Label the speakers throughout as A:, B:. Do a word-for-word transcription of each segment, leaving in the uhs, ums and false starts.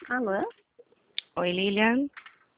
A: Alô?
B: Oi, Lilian.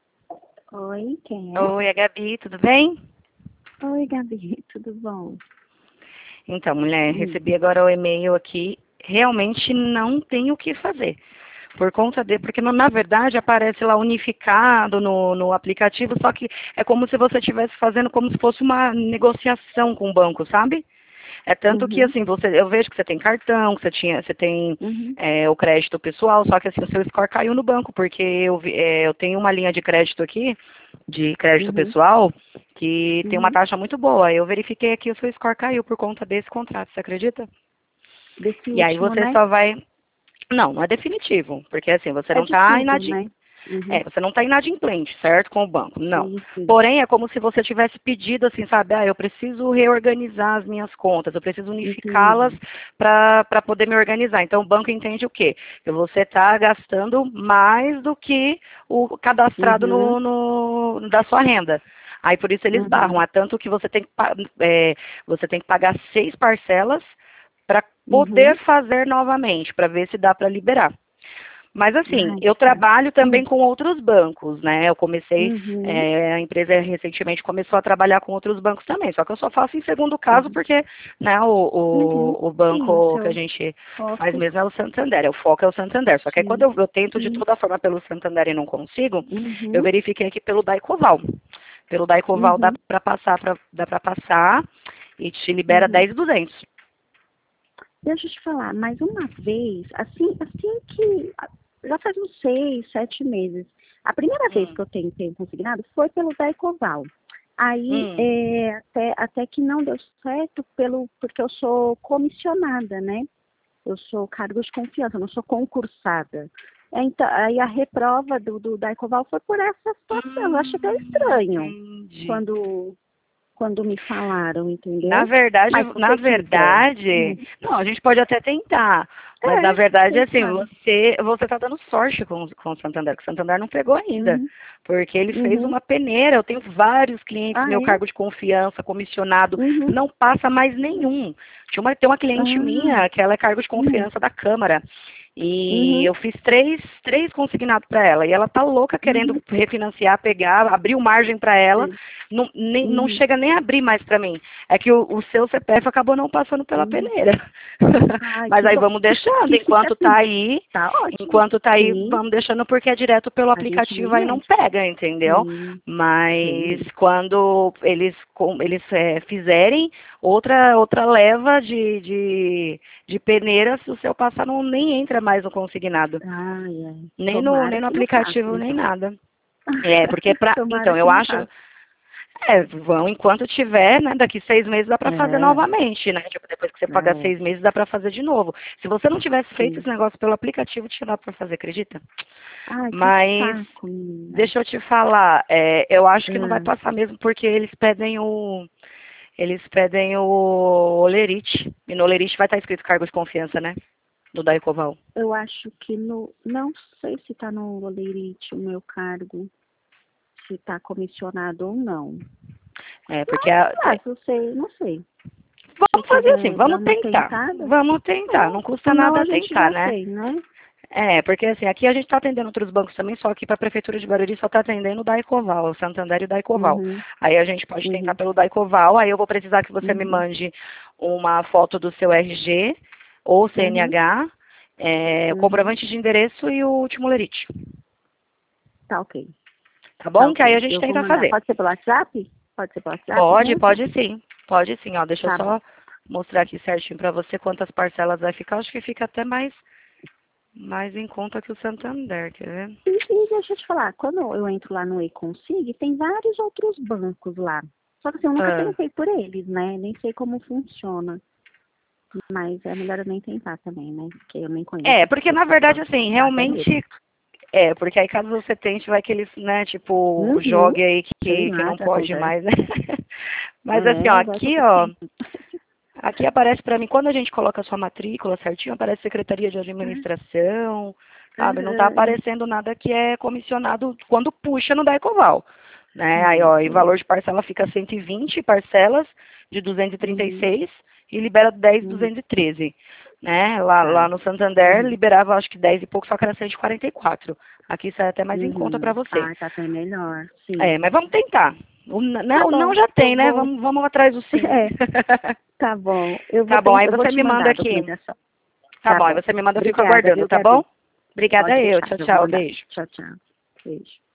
A: Oi, quem é?
B: Oi, a Gabi, tudo bem?
A: Oi, Gabi, tudo bom?
B: Então, mulher,
A: Hum.
B: recebi agora o e-mail aqui. Realmente não tem o que fazer. Por conta de, porque no- na verdade aparece lá unificado no, no aplicativo, só que é como se você estivesse fazendo como se fosse uma negociação com o banco, sabe? É tanto que
A: Uhum,
B: assim, você, eu vejo que você tem cartão, que você tinha, você tem
A: uhum,
B: é, o crédito pessoal, só que assim, o seu score caiu no banco, porque eu, vi- é, eu tenho uma linha de crédito aqui, de crédito
A: uhum,
B: pessoal, que tem uma
A: uhum.
B: taxa muito boa. Eu verifiquei aqui o seu score caiu por conta desse contrato, você acredita?
A: Desse
B: E aí
A: último,
B: você
A: né?
B: só vai. Não, não é definitivo, porque assim, você
A: É
B: não
A: de
B: está
A: tudo,
B: inadi...
A: né? Uhum.
B: é, você não está inadimplente, certo, com o banco. Não.
A: Sim, sim.
B: Porém, é como se você tivesse pedido assim, sabe, ah, eu preciso reorganizar as minhas contas, eu preciso unificá-las
A: Entendi.
B: para poder me organizar. Então, o banco entende o quê? Que você está gastando mais do que o cadastrado
A: Uhum,
B: no, no- da sua renda. Aí, por isso, eles barram.
A: uhum,
B: Há tanto que você tem que, pa- é, você tem que pagar seis parcelas para poder
A: uhum.
B: fazer novamente, para ver se dá para liberar. Mas assim,
A: Ai,
B: eu
A: tá.
B: trabalho também
A: Hum,
B: com outros bancos, né? Eu comecei,
A: Uhum,
B: é, a empresa recentemente começou a trabalhar com outros bancos também, só que eu só faço em segundo caso
A: uhum,
B: porque, né, o,
A: uhum.
B: o, o
A: Sim, o
B: banco que a
A: seu
B: gente faz
A: foco.
B: mesmo é o Santander, o foco é o Santander. Só que aí quando
A: Sim.
B: eu, eu tento de
A: Hum,
B: toda forma pelo Santander e não consigo, eu
A: Uhum,
B: verifiquei aqui pelo Daicoval. Pelo Daicoval dá
A: uhum,
B: para passar, pra, dá para passar e te libera
A: uhum.
B: dez mil e duzentos.
A: Deixa eu te falar, mais uma vez, assim, assim que já faz uns seis, sete meses. A primeira vez
B: Hum,
A: que eu tentei consignado foi pelo Daicoval. Aí
B: hum,
A: é, até, até que não deu certo pelo, porque eu sou comissionada, né? Eu sou cargo de confiança, eu não sou concursada. É, Então, aí a reprova do, do Daicoval foi por essa situação. Eu achei até
B: hum,
A: estranho
B: entendi.
A: quando, quando me falaram,
B: Na
A: entendeu?
B: verdade,
A: Mas se
B: na
A: você quiser.
B: verdade,
A: Hum,
B: não, a gente pode até tentar, mas na
A: é,
B: verdade,
A: quem
B: assim,
A: sabe?
B: você você está dando sorte com, com o Santander, que o Santander não pegou ainda,
A: Uhum.
B: porque ele fez
A: Uhum.
B: uma peneira. Eu tenho vários clientes,
A: Ah,
B: meu
A: é?
B: cargo de confiança, comissionado,
A: Uhum.
B: não passa mais nenhum. Tinha uma, tem uma cliente
A: Ah,
B: minha que ela é cargo de
A: hum.
B: confiança da Câmara. E
A: Uhum.
B: eu fiz três, três consignados para ela. E ela tá louca querendo
A: Uhum.
B: refinanciar, pegar, abriu margem para ela.
A: Sei.
B: Não, nem, não
A: Uhum.
B: chega nem a abrir mais para mim. É que o, o seu C P F acabou não passando pela
A: Uhum.
B: peneira.
A: Ai,
B: Mas
A: que
B: aí
A: bom.
B: vamos deixando,
A: Que fique
B: enquanto
A: assim.
B: tá aí,
A: Tá ótimo.
B: enquanto tá aí,
A: Sim,
B: vamos deixando porque é direto pelo
A: a gente nem
B: aplicativo aí não
A: mede.
B: pega, entendeu?
A: Sim,
B: Mas
A: sim.
B: quando eles, com- eles é, fizerem outra, outra leva de, de, de peneiras, se o seu passar não nem entra mais no consignado.
A: Ai, ai.
B: Nem no,
A: Tomara
B: nem no
A: que não passe,
B: aplicativo, nem
A: então.
B: nada. É, porque pra.
A: Tomara
B: Então,
A: que
B: eu
A: não
B: acho.
A: passe.
B: É, vão enquanto tiver, né? Daqui seis meses dá pra fazer
A: É,
B: novamente, né? Tipo, depois que você pagar
A: é,
B: seis meses, dá pra fazer de novo. Se você não tivesse feito
A: sim.
B: esse negócio pelo aplicativo, tinha dado pra fazer, acredita?
A: Ai, que
B: Mas,
A: saco, menina.
B: deixa eu te falar, é, eu acho que não vai
A: É,
B: passar mesmo porque eles pedem o. Eles pedem o olerite. E no olerite vai estar escrito cargo de confiança, né? Do Daicoval.
A: eu acho que no. Não sei se tá no Olerite o meu cargo, se tá comissionado ou não.
B: É, porque
A: Mas,
B: a,
A: ah, se você, não sei. Se
B: vamos fazer assim,
A: quiser dar
B: vamos
A: uma
B: tentar.
A: tentada,
B: Vamos tentar. Não
A: é,
B: custa
A: senão
B: nada
A: a gente
B: tentar,
A: já
B: né?
A: tem, né?
B: É, porque assim, aqui a gente está atendendo outros bancos também, só que para a Prefeitura de Barueri só está atendendo o Daicoval, o Santander e o Daicoval.
A: Uhum,
B: Aí a gente pode tentar
A: uhum,
B: pelo Daicoval, aí eu vou precisar que você me
A: uhum,
B: mande uma foto do seu R G ou
A: uhum,
B: C N H, é, o
A: uhum.
B: comprovante de endereço e o último lerite.
A: Tá ok,
B: Tá
A: tá
B: bom? Que aí a
A: ok.
B: gente
A: Eu vou
B: tenta
A: mandar.
B: fazer.
A: Pode ser pelo WhatsApp? Pode ser pelo WhatsApp
B: Pode,
A: mesmo?
B: pode sim. Pode sim, ó. Deixa eu
A: Tá bom.
B: só mostrar aqui certinho para você quantas parcelas vai ficar. Acho que fica até mais, mais em conta que o Santander, quer ver?
A: E, e deixa eu te falar, quando eu entro lá no eConsig, tem vários outros bancos lá. Só que assim, eu nunca
B: Ah.
A: tentei por eles, né? Nem sei como funciona. Mas é melhor eu nem tentar também, né? Porque eu nem conheço
B: É,
A: as
B: porque na
A: pessoas.
B: verdade,
A: Posso
B: assim,
A: tentar até eles.
B: realmente é, porque aí caso você tente, vai que eles, né, tipo,
A: Uhum.
B: jogue aí
A: Sei
B: que, que
A: lá o
B: não
A: que
B: pode
A: acontece.
B: mais, né? Mas assim, ó,
A: É, vai que eu
B: aqui,
A: tô
B: ó,
A: tentando.
B: aqui aparece pra mim, quando a gente coloca a sua matrícula certinho, aparece Secretaria de Administração, sabe? Não tá
A: Aham.
B: aparecendo nada que é comissionado quando puxa no Daicoval, né? Aí,
A: Sim,
B: ó, e
A: sim.
B: valor de parcela fica cento e vinte parcelas de duzentos e trinta e
A: Uhum.
B: seis e libera dez,
A: Uhum.
B: duzentos e treze. Né? Lá,
A: Tá.
B: lá no Santander
A: Uhum.
B: liberava acho que dez e pouco, só que era cento e quarenta e quatro. Aqui sai até mais em conta para
A: Uhum.
B: você.
A: Ah, tá bem melhor, sim.
B: É, mas vamos tentar. O, n-
A: Tá
B: não, o não
A: bom,
B: já tem,
A: eu
B: né?
A: vou...
B: Vamos, vamos atrás do sim.
A: É, tá bom. Eu vou,
B: Tá bom,
A: tent...
B: aí
A: eu vou
B: você
A: te
B: me manda
A: mandar a
B: aqui.
A: documentação.
B: Tá
A: Tá
B: bom, aí
A: bom.
B: você me manda, eu fico
A: Obrigada,
B: aguardando,
A: viu,
B: tá bom?
A: Gabi?
B: Obrigada
A: Pode
B: eu.
A: deixar,
B: Tchau,
A: eu vou
B: tchau.
A: mandar.
B: Beijo.
A: Tchau, tchau. Beijo.